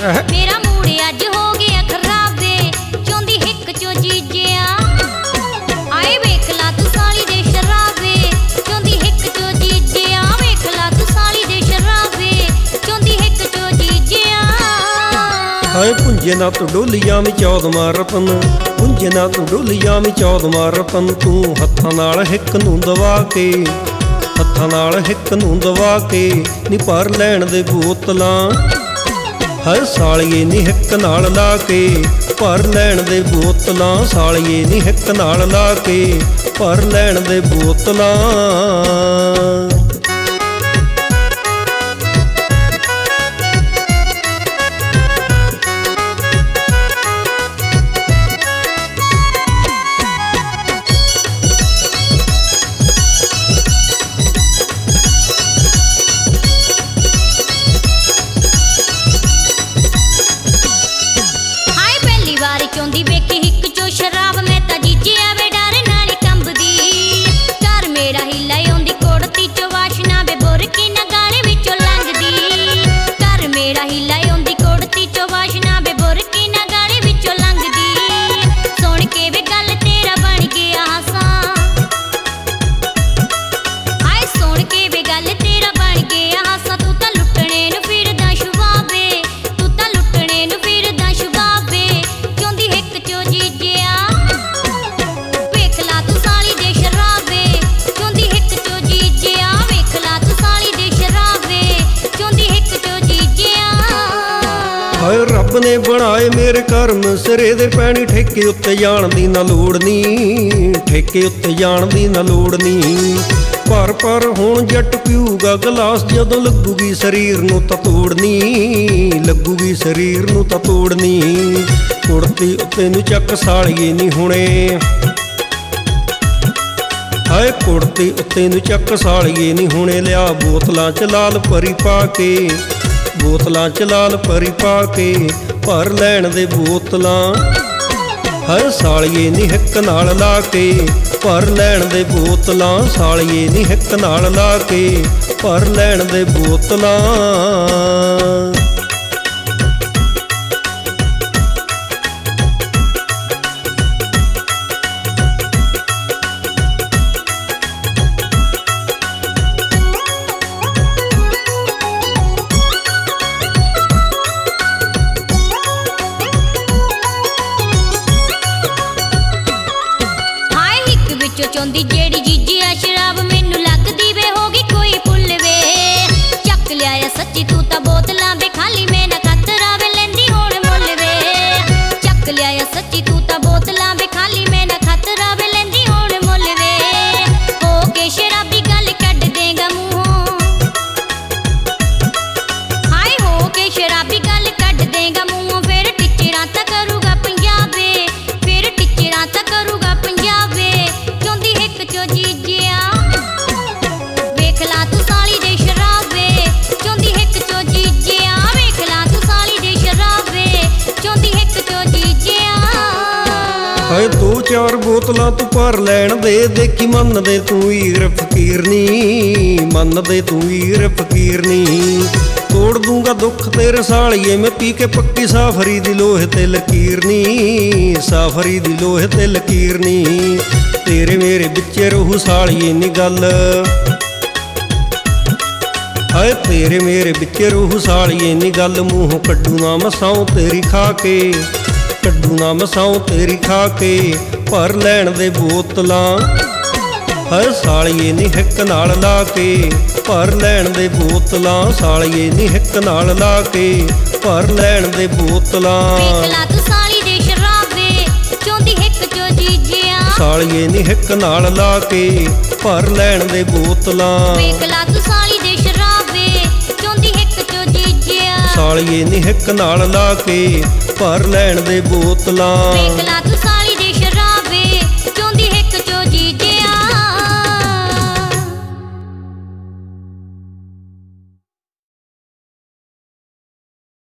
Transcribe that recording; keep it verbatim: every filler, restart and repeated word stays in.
मेरा मूड अज हो गया खराब वे चौंदी हिक चो जीजिया आए वेख ला तू साली दे शराब वे चौंदी हिक चो जीजिया वेख ला तू साली दे शराब वे चौंदी हिक चो जीजिया हाय पुंजे ना तू डोलियां में चौदमा रतन पुंजे ना तू डोलियां में चौदमा रतन तू हत्थां नाल हिक नूं दवा के हत्थां नाल हिक नूं दवा के नी भर लैण दे बोतलां हर सालिए नी हिक नाल ला के भर लैण दे बोतलां सालिए नी हिक नाल ला के भर लैण दे बोतलां चौंदी वेखी हिक चो शराब मैं ता जीजिया वे डर नाल कंबदी घर मेरा हिला आउंदी कोड़ती चो वाशना वे बुरकी ना गाले विचों लंघदी घर मेरा हिला आउंदी कोड़ती चो वाशना वे बुरकी ना गाले विचों लंघदी सुन के वे गल तेरा बन गया हासा हाय सुन के वे गल तेरा बन गया हासा तू तां लुटणे नूं फिरदा शुबाबे तू तां लुटणे नूं फिरदा शुबाबे हाय रब ने बनाए मेरे कर्म सिरे दे पैणी ठेके उत्ते जाण दी ना लोड़ नी ठेके उत्ते जाण दी ना लोड़ नी पर पर हुण जट पीऊगा गलास जदों लगूगी शरीर नूं तां तोड़नी लगूगी शरीर नूं तां तोड़नी कुड़ती उत्ते नूं चक सालिए नी हुणे हाय कुड़ती उत्ते नूं चक सालिए नी हुणे लिया बोतलां च लाल परी पा के बोतलां च लाल परी पा के भर लैण दे बोतलां हर सालिए नी हिक नाल ला के भर लैण दे बोतलां सालिए नी हिक नाल ला के भर लैण दे बोतलां चौंदी जेड़ी जीजिया शराब मैनू लगदी वे होगी कोई पुल वे चक लिया सच्ची तू तां बोतलां वे खाली मैं ना खतरा वे लैंदी होण मुल वे चक लिया सच्ची तू तां बोतलां वे खाली मैं ना खतरा वे लैंदी होण मुल वे हो के शराबी गल कढ देगा मूंहों हाय हो के शराबी गल कढ देगा मूंहों फिर टिचरां तां करूगा पंजाबे फिर टिचरां तां करूगा पंजाबे चो जीजिया वेख ला तू साली दे शराब वे चौंदी हिक चो जीजिया वेख ला तू साली दे शराब वे चौंदी हिक चो जीजिया हाय दो चार बोतलां तू भर लैण दे देखी मन दे तू हीर फकीर नी मन दे तू हीर फकीर नी तोड़ दूंगा दुख तेरे सालिए मैं पी के पक्की साफरी दी लोहे ते लकीर नी साफरी दी लोहे ते लकीर नी तेरे मेरे बिच्चे रहू सालिए नी गल हाय तेरे मेरे बिच्चे रहू सालिए नी गल मूंहों कड्डू ना मसाऊं तेरी खा के कड्डू ना मसाऊं तेरी खा के भर लैण दे बोतलां हाय सालिए नी हिक नाल ला के भर लैण दे बोतलां सालिए नी हिक नाल ला के भर लैण दे बोतलां वेख ला तू साली दे शराब वे चौंदी हिक चो जीजिया सालिए नी हिक नाल ला के भर लैण दे बोतलां वेख ला तू साली दे शराब वे चौंदी हिक चो जीजिया सालिए नी हिक नाल ला के भर लैण दे बोतलां वेख ला तू